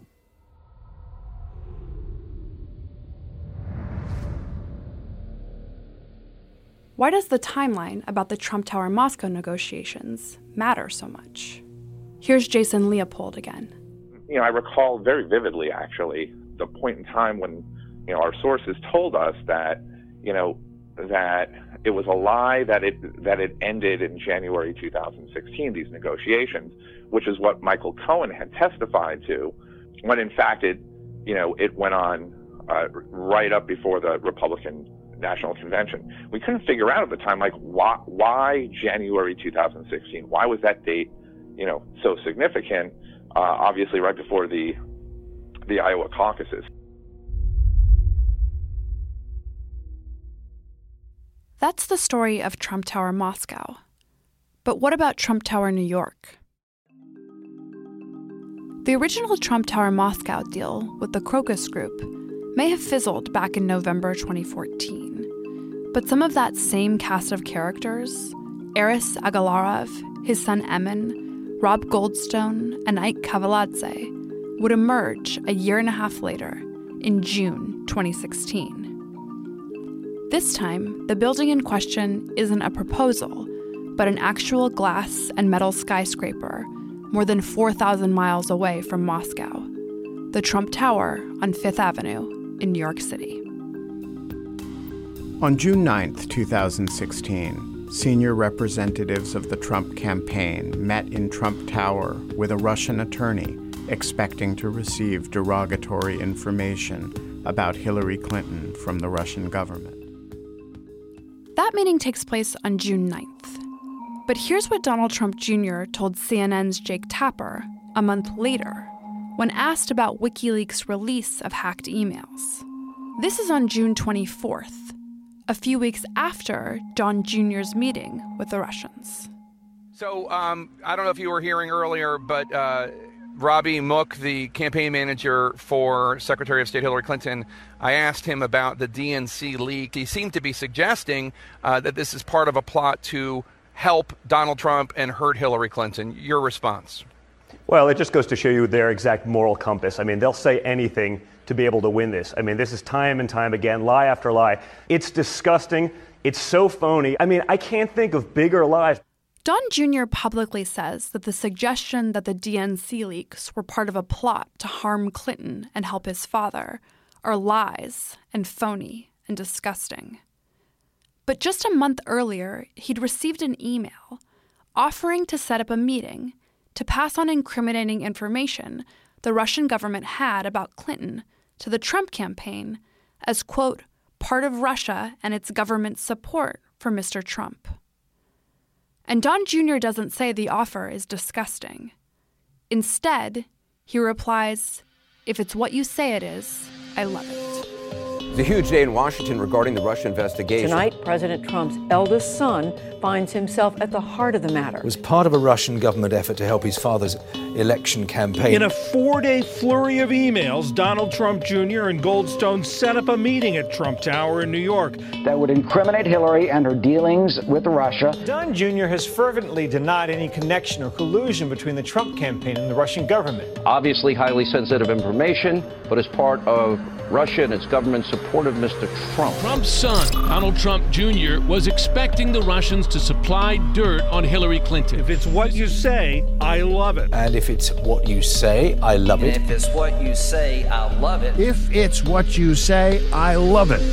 Why does the timeline about the Trump Tower Moscow negotiations matter so much? Here's Jason Leopold again. You know, I recall very vividly, actually, the point in time when, you know, our sources told us that, you know, that it was a lie that it that it ended in January two thousand sixteen, these negotiations, which is what Michael Cohen had testified to, when in fact it, you know, it went on uh, right up before the Republican National Convention. We couldn't figure out at the time, like, why, why January two thousand sixteen? Why was that date, you know, so significant? Uh, obviously, right before the the Iowa caucuses. That's the story of Trump Tower Moscow. But what about Trump Tower New York? The original Trump Tower Moscow deal with the Crocus Group may have fizzled back in November twenty fourteen. But some of that same cast of characters, Aris Agalarov, his son Emin, Rob Goldstone, and Ike Kavaladze, would emerge a year and a half later, in June twenty sixteen. This time, the building in question isn't a proposal, but an actual glass and metal skyscraper more than four thousand miles away from Moscow, the Trump Tower on Fifth Avenue in New York City. On June ninth, two thousand sixteen, senior representatives of the Trump campaign met in Trump Tower with a Russian attorney expecting to receive derogatory information about Hillary Clinton from the Russian government. That meeting takes place on June ninth. But here's what Donald Trump Junior told C N N's Jake Tapper a month later when asked about WikiLeaks' release of hacked emails. This is on June twenty-fourth, a few weeks after Don Junior's meeting with the Russians. So um, I don't know if you were hearing earlier, but uh, Robbie Mook, the campaign manager for Secretary of State Hillary Clinton, I asked him about the D N C leak. He seemed to be suggesting uh, that this is part of a plot to help Donald Trump and hurt Hillary Clinton. Your response? Well, it just goes to show you their exact moral compass. I mean, they'll say anything to be able to win this. I mean, this is time and time again, lie after lie. It's disgusting. It's so phony. I mean, I can't think of bigger lies. Don Junior publicly says that the suggestion that the D N C leaks were part of a plot to harm Clinton and help his father are lies and phony and disgusting. But just a month earlier, he'd received an email offering to set up a meeting to pass on incriminating information the Russian government had about Clinton to the Trump campaign as, quote, part of Russia and its government's support for Mister Trump. And Don Junior doesn't say the offer is disgusting. Instead, he replies, if it's what you say it is, I love it. It's a huge day in Washington regarding the Russia investigation. Tonight, President Trump's eldest son finds himself at the heart of the matter. It was part of a Russian government effort to help his father's election campaign. In a four-day flurry of emails, Donald Trump Junior and Goldstone set up a meeting at Trump Tower in New York that would incriminate Hillary and her dealings with Russia. Don Junior has fervently denied any connection or collusion between the Trump campaign and the Russian government. Obviously highly sensitive information, but as part of Russia and its government support of Mister Trump. Trump's son, Donald Trump Junior, was expecting the Russians to supply dirt on Hillary Clinton. If it's what you say, I love it. And if it's what you say, I love it. And if it's what you say, I love it. If it's what you say, I love it.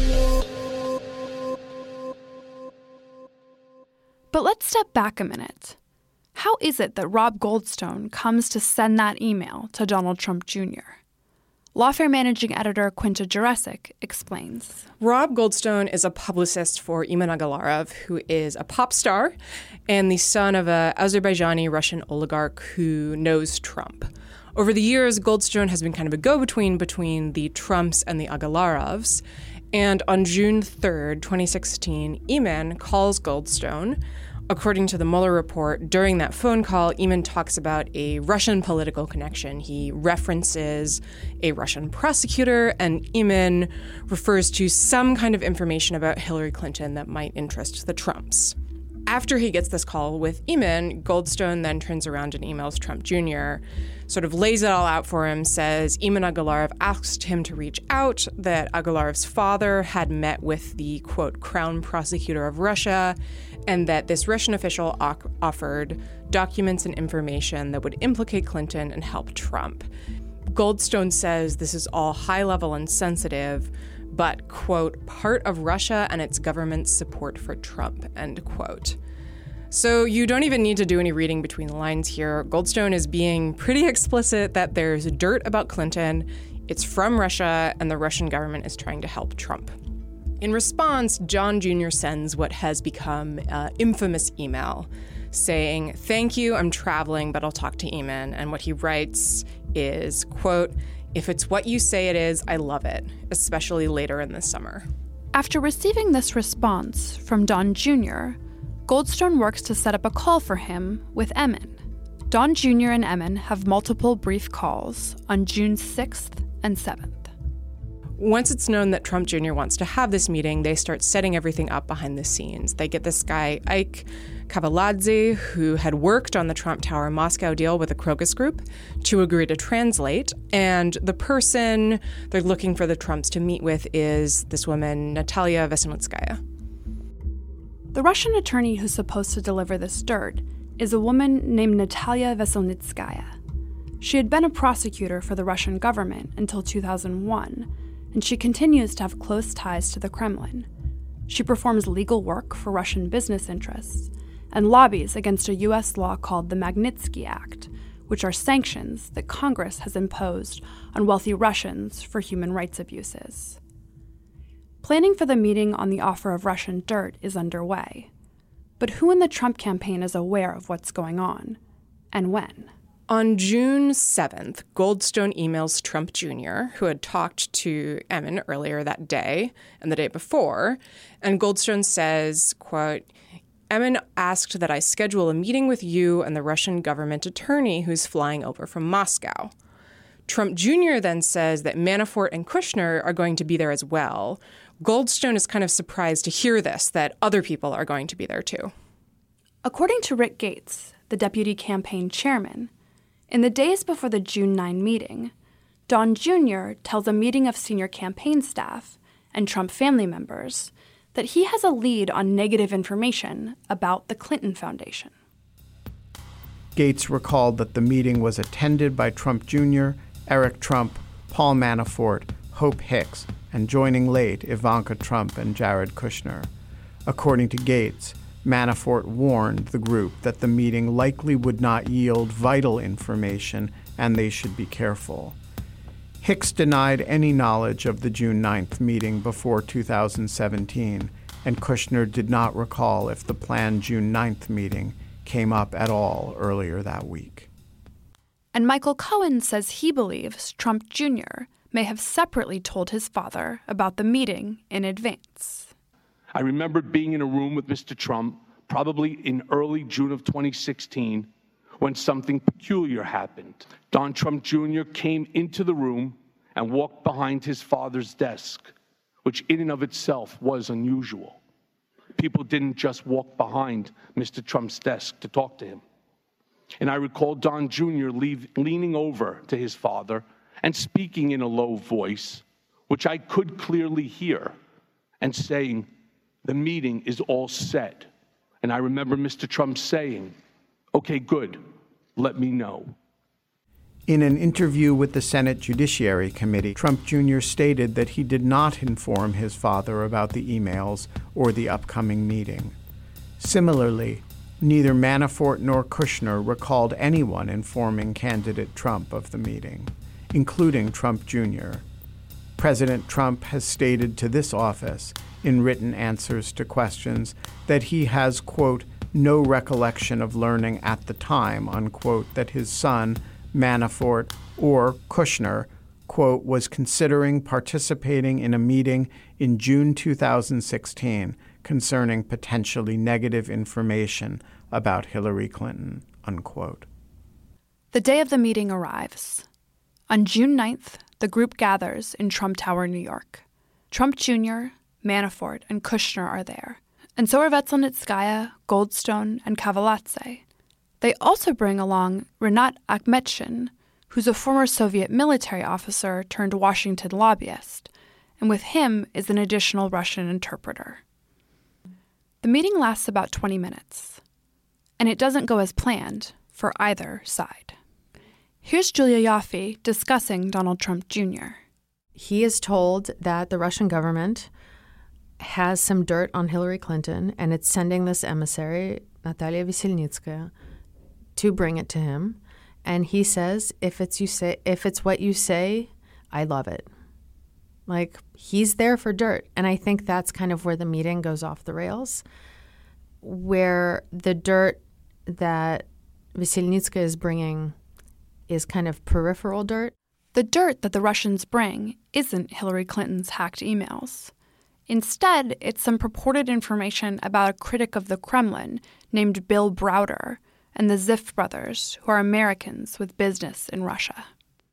But let's step back a minute. How is it that Rob Goldstone comes to send that email to Donald Trump Junior? Lawfare managing editor Quinta Jurecic explains. Rob Goldstone is a publicist for Eamon Agalarov, who is a pop star and the son of an Azerbaijani Russian oligarch who knows Trump. Over the years, Goldstone has been kind of a go-between between the Trumps and the Agalarovs. And on June third, twenty sixteen, Eamon calls Goldstone. According to the Mueller report, during that phone call, Eamon talks about a Russian political connection. He references a Russian prosecutor, and Eamon refers to some kind of information about Hillary Clinton that might interest the Trumps. After he gets this call with Eamon, Goldstone then turns around and emails Trump Junior, sort of lays it all out for him, says Eamon Agalarov asked him to reach out, that Agalarov's father had met with the, quote, crown prosecutor of Russia, and that this Russian official o- offered documents and information that would implicate Clinton and help Trump. Goldstone says this is all high-level and sensitive, but, quote, part of Russia and its government's support for Trump, end quote. So you don't even need to do any reading between the lines here. Goldstone is being pretty explicit that there's dirt about Clinton, it's from Russia, and the Russian government is trying to help Trump. In response, John Junior sends what has become an infamous email saying, "Thank you, I'm traveling, but I'll talk to Eamon." And what he writes is, quote, "If it's what you say it is, I love it, especially later in the summer." After receiving this response from Don Junior, Goldstone works to set up a call for him with Eamon. Don Junior and Eamon have multiple brief calls on June sixth and seventh. Once it's known that Trump Junior wants to have this meeting, they start setting everything up behind the scenes. They get this guy, Ike Kavaladze, who had worked on the Trump Tower Moscow deal with the Crocus Group, to agree to translate. And the person they're looking for the Trumps to meet with is this woman, Natalia Veselnitskaya. The Russian attorney who's supposed to deliver this dirt is a woman named Natalia Veselnitskaya. She had been a prosecutor for the Russian government until two thousand one, and she continues to have close ties to the Kremlin. She performs legal work for Russian business interests and lobbies against a U S law called the Magnitsky Act, which are sanctions that Congress has imposed on wealthy Russians for human rights abuses. Planning for the meeting on the offer of Russian dirt is underway. But who in the Trump campaign is aware of what's going on, and when? On June seventh, Goldstone emails Trump Junior, who had talked to Eamon earlier that day and the day before, and Goldstone says, quote, "Eamon asked that I schedule a meeting with you and the Russian government attorney who's flying over from Moscow." Trump Junior then says that Manafort and Kushner are going to be there as well. Goldstone is kind of surprised to hear this, that other people are going to be there too. According to Rick Gates, the deputy campaign chairman, in the days before the June ninth meeting, Don Junior tells a meeting of senior campaign staff and Trump family members that he has a lead on negative information about the Clinton Foundation. Gates recalled that the meeting was attended by Trump Junior, Eric Trump, Paul Manafort, Hope Hicks, and joining late, Ivanka Trump and Jared Kushner. According to Gates, Manafort warned the group that the meeting likely would not yield vital information and they should be careful. Hicks denied any knowledge of the June ninth meeting before two thousand seventeen, and Kushner did not recall if the planned June ninth meeting came up at all earlier that week. And Michael Cohen says he believes Trump Junior may have separately told his father about the meeting in advance. I remember being in a room with Mister Trump, probably in early June of twenty sixteen, when something peculiar happened. Don Trump Junior came into the room and walked behind his father's desk, which in and of itself was unusual. People didn't just walk behind Mister Trump's desk to talk to him. And I recall Don Junior leave, leaning over to his father and speaking in a low voice, which I could clearly hear, and saying, "The meeting is all set." And I remember Mister Trump saying, "Okay, good, let me know." In an interview with the Senate Judiciary Committee, Trump Junior stated that he did not inform his father about the emails or the upcoming meeting. Similarly, Neither Manafort nor Kushner recalled anyone informing candidate Trump of the meeting, including Trump Junior President Trump has stated to this office in written answers to questions that he has, quote, no recollection of learning at the time, unquote, that his son, Manafort, or Kushner, quote, was considering participating in a meeting in June two thousand sixteen concerning potentially negative information about Hillary Clinton, unquote. The day of the meeting arrives. On June ninth, the group gathers in Trump Tower, New York. Trump Junior, Manafort, and Kushner are there, and so are Veselnitskaya, Goldstone, and Kavaladze. They also bring along Rinat Akhmetshin, who's a former Soviet military officer turned Washington lobbyist, and with him is an additional Russian interpreter. The meeting lasts about twenty minutes, and it doesn't go as planned for either side. Here's Julia Yaffe discussing Donald Trump Junior He is told that the Russian government has some dirt on Hillary Clinton, and it's sending this emissary, Natalia Veselnitskaya, to bring it to him. And he says, if it's you say, if it's what you say, I love it. Like, he's there for dirt. And I think that's kind of where the meeting goes off the rails, where the dirt that Veselnitskaya is bringing is kind of peripheral dirt. The dirt that the Russians bring isn't Hillary Clinton's hacked emails. Instead, it's some purported information about a critic of the Kremlin named Bill Browder and the Ziff brothers, who are Americans with business in Russia.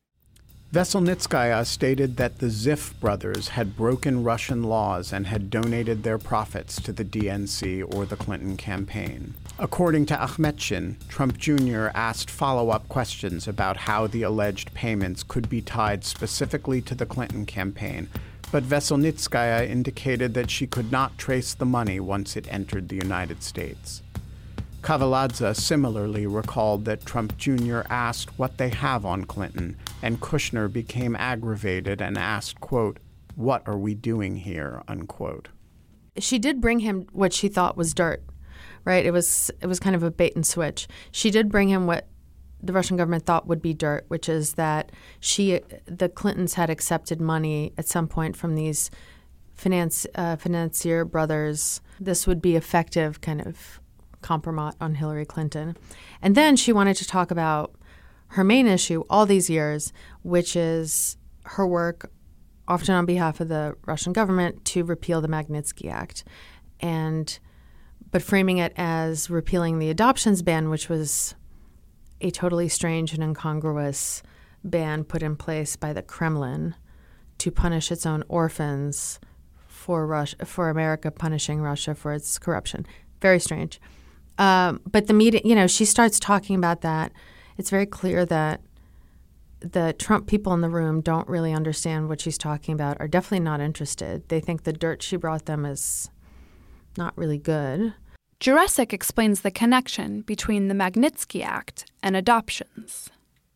Veselnitskaya stated that the Ziff brothers had broken Russian laws and had donated their profits to the D N C or the Clinton campaign. According to Akhmetshin, Trump Junior asked follow-up questions about how the alleged payments could be tied specifically to the Clinton campaign, but Veselnitskaya indicated that she could not trace the money once it entered the United States. Kavaladze similarly recalled that Trump Junior asked what they have on Clinton, and Kushner became aggravated and asked, quote, what are we doing here, unquote. She did bring him what she thought was dirt, right? It was it was kind of a bait and switch. She did bring him what the Russian government thought would be dirt, which is that she, the Clintons had accepted money at some point from these finance uh, financier brothers. This would be effective kind of compromise on Hillary Clinton. And then she wanted to talk about her main issue all these years, which is her work, often on behalf of the Russian government, to repeal the Magnitsky Act. And but framing it as repealing the adoptions ban, which was a totally strange and incongruous ban put in place by the Kremlin to punish its own orphans for Russia, for America punishing Russia for its corruption. Very strange. Um, but the meeting, you know, she starts talking about that. It's very clear that the Trump people in the room don't really understand what she's talking about, are definitely not interested. They think the dirt she brought them is not really good. Jurecic explains the connection between the Magnitsky Act and adoptions.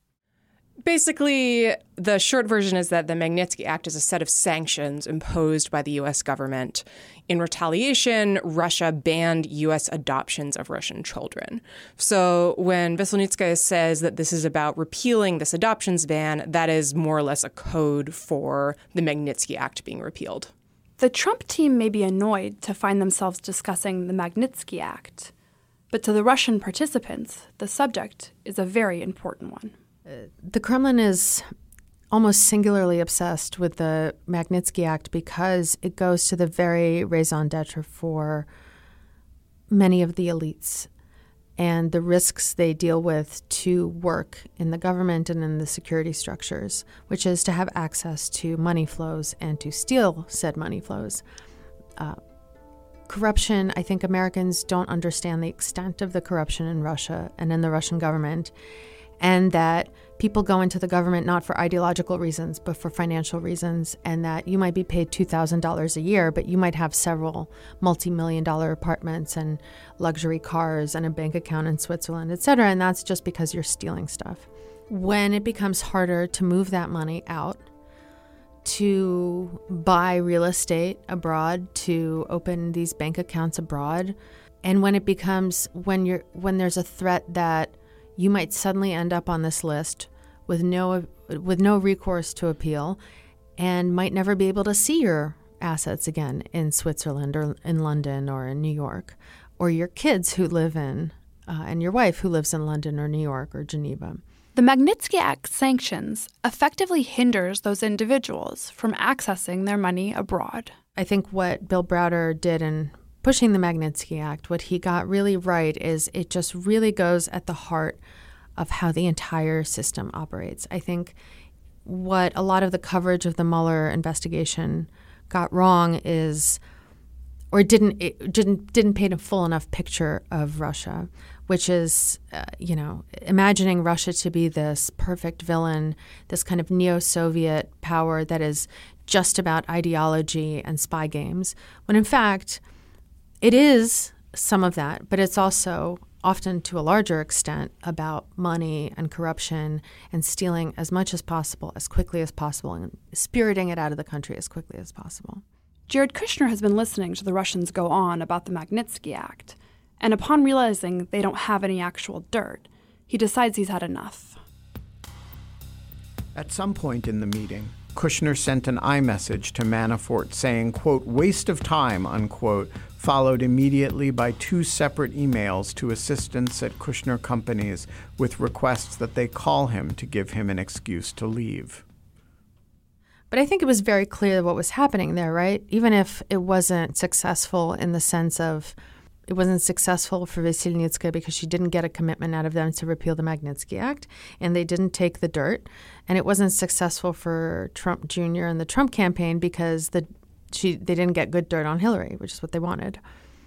Basically, the short version is that the Magnitsky Act is a set of sanctions imposed by the U S government. In retaliation, Russia banned U S adoptions of Russian children. So when Veselnitskaya says that this is about repealing this adoptions ban, that is more or less a code for the Magnitsky Act being repealed. The Trump team may be annoyed to find themselves discussing the Magnitsky Act, but to the Russian participants, the subject is a very important one. The Kremlin is almost singularly obsessed with the Magnitsky Act because it goes to the very raison d'etre for many of the elites and the risks they deal with to work in the government and in the security structures, which is to have access to money flows and to steal said money flows. Uh, corruption, I think Americans don't understand the extent of the corruption in Russia and in the Russian government, and that people go into the government not for ideological reasons, but for financial reasons, and that you might be paid two thousand dollars a year, but you might have several multi-million dollar apartments and luxury cars and a bank account in Switzerland, et cetera, and that's just because you're stealing stuff. When it becomes harder to move that money out, to buy real estate abroad, to open these bank accounts abroad, And when it becomes, when you're, when there's a threat that you might suddenly end up on this list with no, with no recourse to appeal, and might never be able to see your assets again in Switzerland or in London or in New York, or your kids who live in, uh, and your wife who lives in London or New York or Geneva. The Magnitsky Act sanctions effectively hinders those individuals from accessing their money abroad. I think what Bill Browder did in pushing the Magnitsky Act, what he got really right is it just really goes at the heart of how the entire system operates. I think what a lot of the coverage of the Mueller investigation got wrong is, or didn't it didn't didn't paint a full enough picture of Russia, which is, uh, you know, imagining Russia to be this perfect villain, this kind of neo-Soviet power that is just about ideology and spy games, when in fact it is some of that, but it's also often to a larger extent about money and corruption and stealing as much as possible, as quickly as possible, and spiriting it out of the country as quickly as possible. Jared Kushner has been listening to the Russians go on about the Magnitsky Act, and upon realizing they don't have any actual dirt, he decides he's had enough. At some point in the meeting, Kushner sent an iMessage to Manafort saying, quote, waste of time, unquote, followed immediately by two separate emails to assistants at Kushner companies with requests that they call him to give him an excuse to leave. But I think it was very clear what was happening there, right? Even if it wasn't successful in the sense of it wasn't successful for Veselnitskaya because she didn't get a commitment out of them to repeal the Magnitsky Act, and they didn't take the dirt. And it wasn't successful for Trump Junior and the Trump campaign because the she they didn't get good dirt on Hillary, which is what they wanted.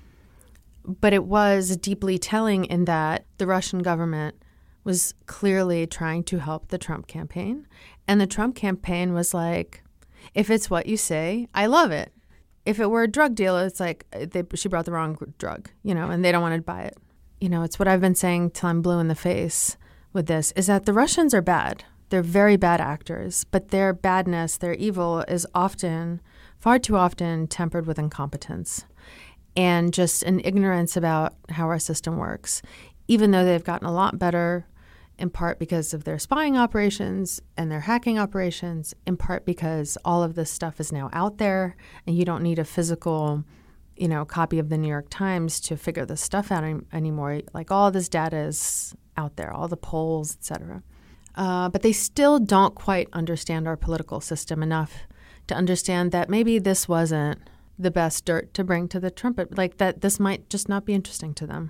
But it was deeply telling in that the Russian government was clearly trying to help the Trump campaign. And the Trump campaign was like, if it's what you say, I love it. If it were a drug deal, it's like they, she brought the wrong drug, you know, and they don't want to buy it. You know, it's what I've been saying till I'm blue in the face with this, is that the Russians are bad. They're very bad actors, but their badness, their evil is often, far too often, tempered with incompetence and just an ignorance about how our system works, even though they've gotten a lot better, in part because of their spying operations and their hacking operations, in part because all of this stuff is now out there and you don't need a physical, you know, copy of the New York Times to figure this stuff out any- anymore. Like all this data is out there, all the polls, et cetera. Uh, but they still don't quite understand our political system enough to understand that maybe this wasn't the best dirt to bring to the trumpet, like that this might just not be interesting to them.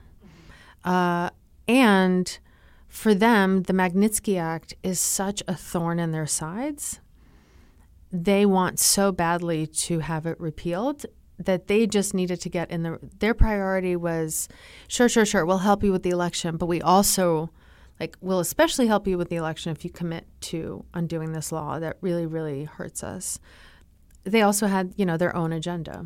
Uh, and for them, the Magnitsky Act is such a thorn in their sides. They want so badly to have it repealed that they just needed to get in the, their priority was, sure, sure, sure, we'll help you with the election, but we also, like, we'll especially help you with the election if you commit to undoing this law that really, really hurts us. They also had, you know, their own agenda.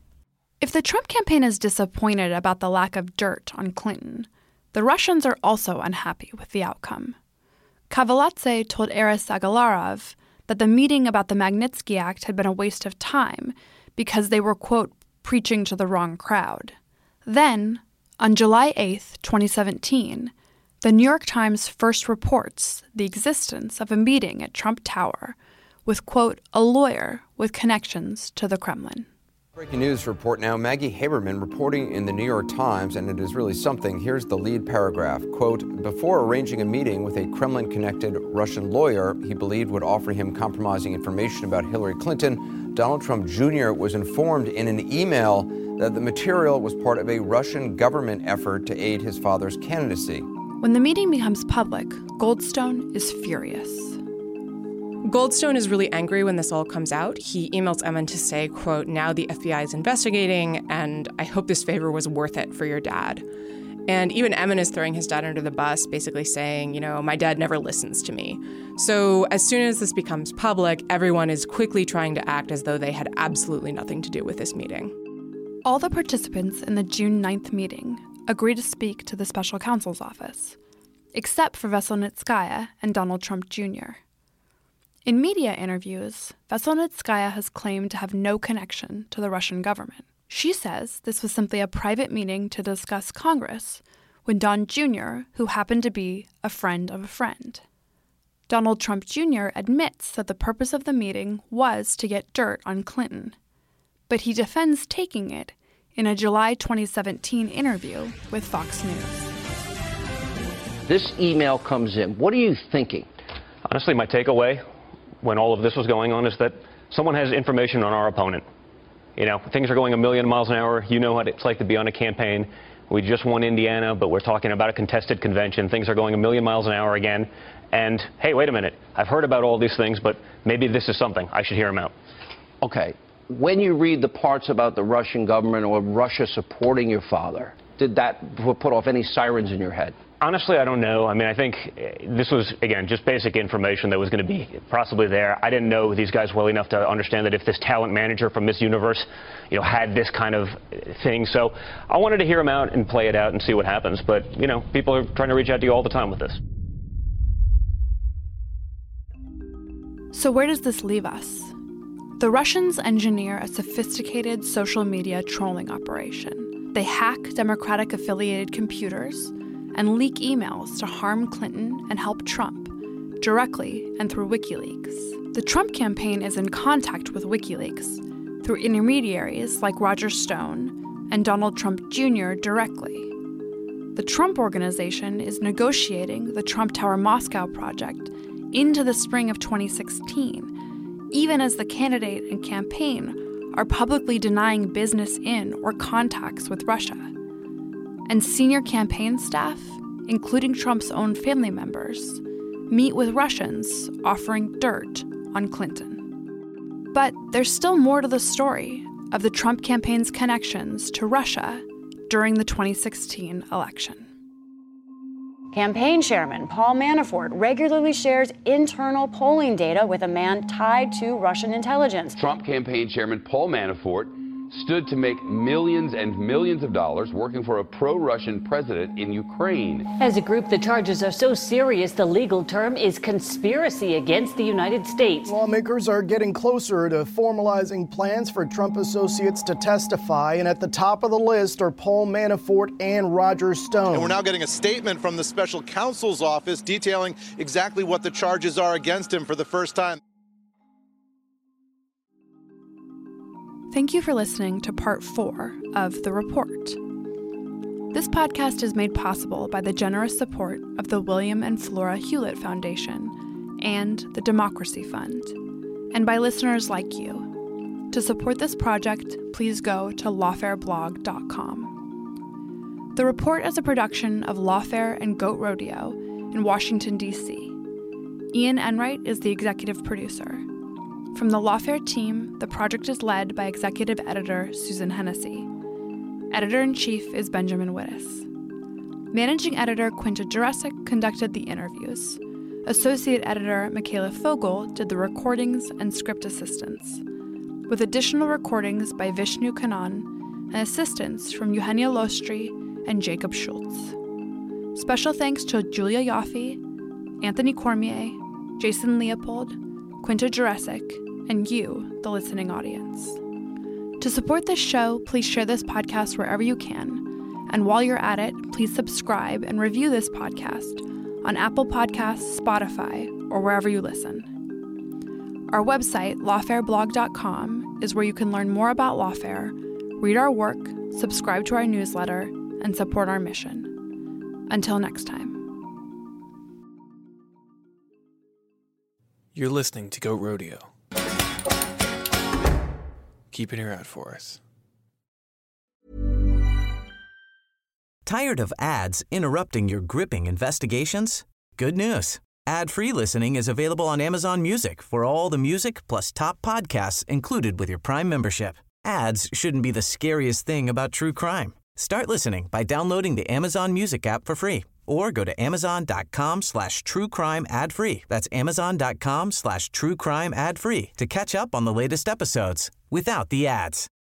If the Trump campaign is disappointed about the lack of dirt on Clinton, the Russians are also unhappy with the outcome. Kavaladze told Aris Agalarov that the meeting about the Magnitsky Act had been a waste of time because they were, quote, preaching to the wrong crowd. Then, on July eighth, twenty seventeen, the New York Times first reports the existence of a meeting at Trump Tower with, quote, a lawyer with connections to the Kremlin. Breaking news report now. Maggie Haberman reporting in the New York Times, and it is really something. Here's the lead paragraph. Quote, before arranging a meeting with a Kremlin-connected Russian lawyer he believed would offer him compromising information about Hillary Clinton, Donald Trump Junior was informed in an email that the material was part of a Russian government effort to aid his father's candidacy. When the meeting becomes public, Goldstone is furious. Goldstone is really angry when this all comes out. He emails Emin to say, quote, now the F B I is investigating, and I hope this favor was worth it for your dad. And even Emin is throwing his dad under the bus, basically saying, you know, my dad never listens to me. So as soon as this becomes public, everyone is quickly trying to act as though they had absolutely nothing to do with this meeting. All the participants in the June ninth meeting agree to speak to the special counsel's office, except for Veselnitskaya and Donald Trump Junior In media interviews, Veselnitskaya has claimed to have no connection to the Russian government. She says this was simply a private meeting to discuss Congress when Don Junior, who happened to be a friend of a friend. Donald Trump Junior admits that the purpose of the meeting was to get dirt on Clinton, but he defends taking it in a July twenty seventeen interview with Fox News. This email comes in. What are you thinking? Honestly, my takeaway when all of this was going on is that someone has information on our opponent. You know, things are going a million miles an hour. You know what it's like to be on a campaign. We just won Indiana, but we're talking about a contested convention. Things are going a million miles an hour again. And, hey, wait a minute. I've heard about all these things, but maybe this is something. I should hear them out. Okay. When you read the parts about the Russian government or Russia supporting your father, did that put off any sirens in your head? Honestly, I don't know. I mean, I think this was, again, just basic information that was going to be possibly there. I didn't know these guys well enough to understand that if this talent manager from Miss Universe, you know, had this kind of thing. So I wanted to hear them out and play it out and see what happens. But, you know, people are trying to reach out to you all the time with this. So where does this leave us? The Russians engineer a sophisticated social media trolling operation. They hack Democratic-affiliated computers and leak emails to harm Clinton and help Trump, directly and through WikiLeaks. The Trump campaign is in contact with WikiLeaks through intermediaries like Roger Stone and Donald Trump Junior directly. The Trump Organization is negotiating the Trump Tower Moscow project into the spring of twenty sixteen, even as the candidate and campaign are publicly denying business in or contacts with Russia. And senior campaign staff, including Trump's own family members, meet with Russians offering dirt on Clinton. But there's still more to the story of the Trump campaign's connections to Russia during the twenty sixteen election. Campaign chairman Paul Manafort regularly shares internal polling data with a man tied to Russian intelligence. Trump campaign chairman Paul Manafort stood to make millions and millions of dollars working for a pro-Russian president in Ukraine. As a group, the charges are so serious, the legal term is conspiracy against the United States. Lawmakers are getting closer to formalizing plans for Trump associates to testify, and at the top of the list are Paul Manafort and Roger Stone. And we're now getting a statement from the special counsel's office detailing exactly what the charges are against him for the first time. Thank you for listening to part four of The Report. This podcast is made possible by the generous support of the William and Flora Hewlett Foundation and the Democracy Fund, and by listeners like you. To support this project, please go to lawfare blog dot com. The Report is a production of Lawfare and Goat Rodeo in Washington, D C Ian Enright is the executive producer. From the Lawfare team, the project is led by executive editor Susan Hennessy. Editor-in-chief is Benjamin Wittes. Managing editor Quinta Jurecic conducted the interviews. Associate editor Michaela Fogel did the recordings and script assistance, with additional recordings by Vishnu Kannan and assistance from Eugenia Lostri and Jacob Schultz. Special thanks to Julia Yaffe, Anthony Cormier, Jason Leopold, Quinta Jurecic, and you, the listening audience. To support this show, please share this podcast wherever you can. And while you're at it, please subscribe and review this podcast on Apple Podcasts, Spotify, or wherever you listen. Our website, lawfare blog dot com, is where you can learn more about Lawfare, read our work, subscribe to our newsletter, and support our mission. Until next time. You're listening to Goat Rodeo. Keep an ear out for us. Tired of ads interrupting your gripping investigations? Good news. Ad-free listening is available on Amazon Music for all the music plus top podcasts included with your Prime membership. Ads shouldn't be the scariest thing about true crime. Start listening by downloading the Amazon Music app for free or go to amazon.com slash true crime ad free. That's amazon.com slash true crime ad free to catch up on the latest episodes without the ads.